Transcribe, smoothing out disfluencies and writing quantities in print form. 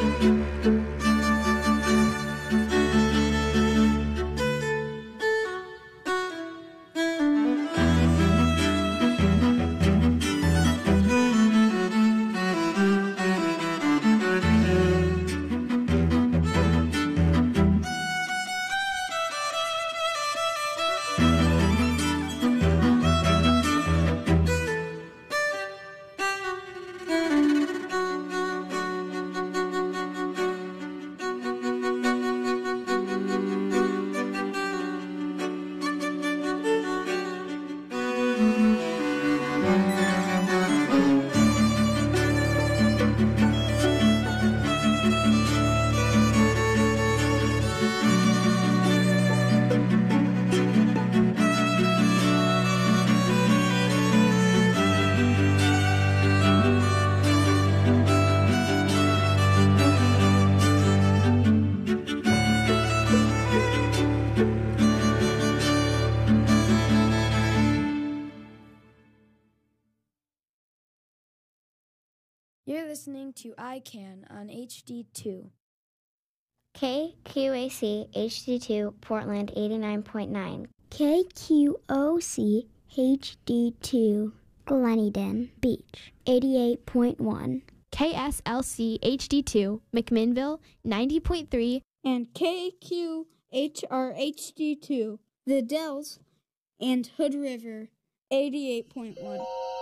You're listening to iCan on HD2. KQAC HD2 Portland 89.9. KQOC HD2 Gleneden Beach 88.1. KSLC HD2 McMinnville 90.3. And KQHR HD2 The Dells and Hood River 88.1.